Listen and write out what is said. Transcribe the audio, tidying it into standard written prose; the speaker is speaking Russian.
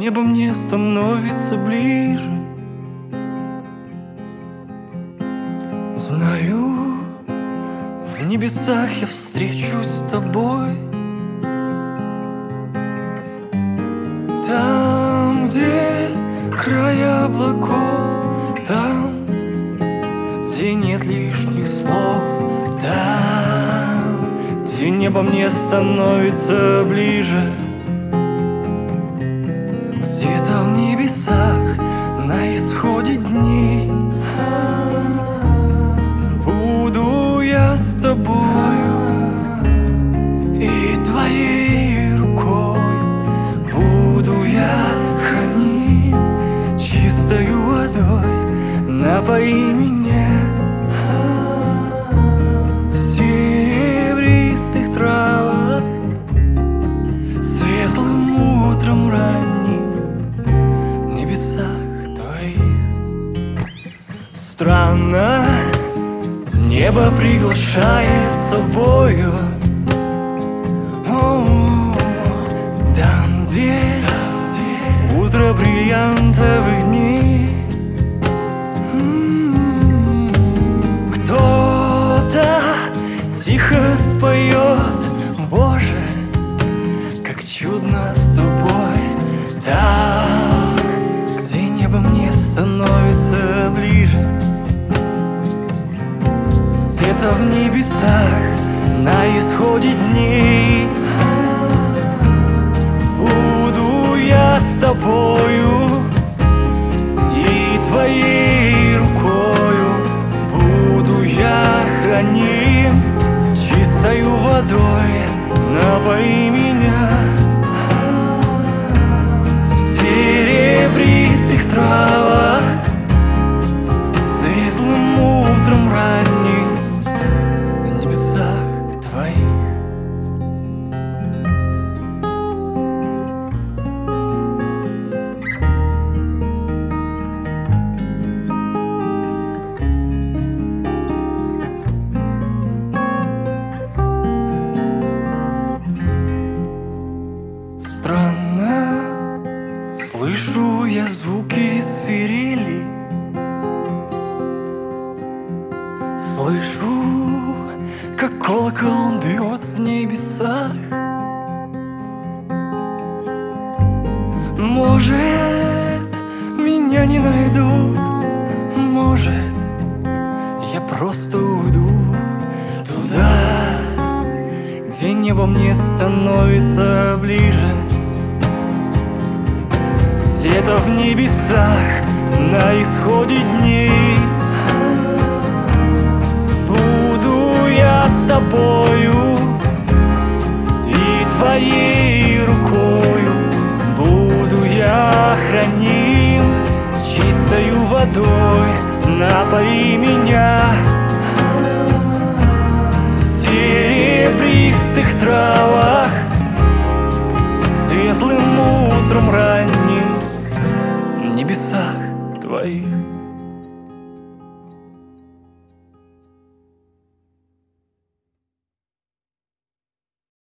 небо мне становится ближе. Знаю, в небесах я встречусь с тобой. Там, где края облаков, там, где нет лишних слов, там, где небо мне становится ближе. Где-то в небесах на исходе дней буду я с тобою, и твоей рукой буду я храним чистою водой. Напои меня в серебристых травах, светлым утром ранним в небесах твоих. Странно, небо приглашает с собою. Там, где утро бриллиантовых дней, кто-то тихо споет: Боже, как чудно с тобой. Там, где небо мне становится ближе, где-то в небесах на исходе дней буду я с тобою, и твоей рукою буду я храним чистою водой. Напои меня в серебристых травах, светлым утром ранним в небесах твоих. Странно, слышу я звуки свирели, слышу, как колокол бьет в небесах. Может, меня не найдут, может, я просто уйду туда, где небо мне становится ближе. Где-то в небесах на исходе дней буду я с тобою, и твоей рукою буду я храним чистою водой. Напои меня в серебристых травах, светлым утром ранним в небесах твоих.